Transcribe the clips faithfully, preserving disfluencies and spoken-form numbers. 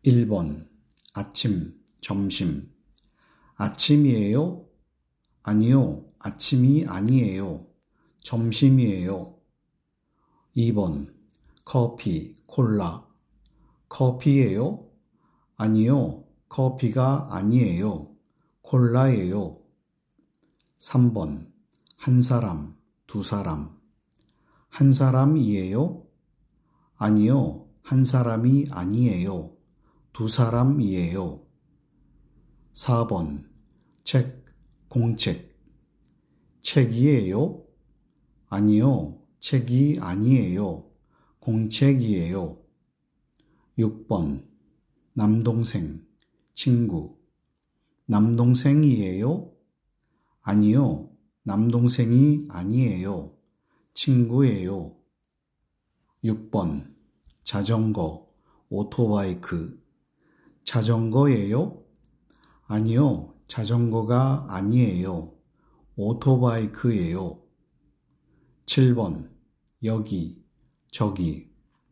일 번 아침, 점심. 아침이에요? 아니요, 아침이 아니에요. 점심이에요. 이 번 커피, 콜라. 커피예요? 아니요, 커피가 아니에요. 콜라예요. 삼 번 한 사람, 두 사람. 한 사람이에요? 아니요, 한 사람이 아니에요. 두 사람이에요. 사 번 책, 공책. 책이에요? 아니요, 책이 아니에요. 공책이에요. 육 번 남동생, 친구. 남동생이에요? 아니요, 남동생이 아니에요. 친구예요. 육 번 자전거, 오토바이크. 자전거예요? 아니요, 자전거가 아니에요. 오토바이크예요. 칠 번 여기, 저기.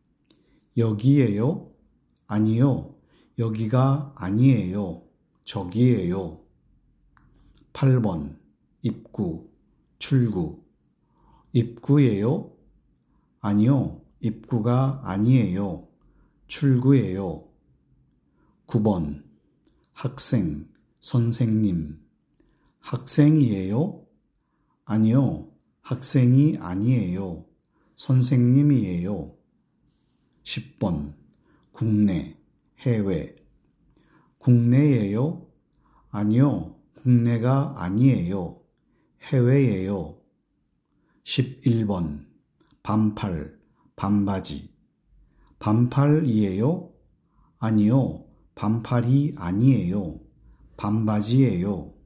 여기예요? 아니요, 여기가 아니에요. 저기예요. 팔 번 입구, 출구. 입구예요? 아니요, 입구가 아니에요. 출구예요. 구 번 학생, 선생님. 학생이에요? 아니요, 학생이 아니에요. 선생님이에요. 십 번 국내, 해외. 국내예요? 아니요, 국내가 아니에요. 해외예요. 십일 번 반팔, 반바지. 반팔이에요? 아니요, 반팔이 아니에요. 반바지예요.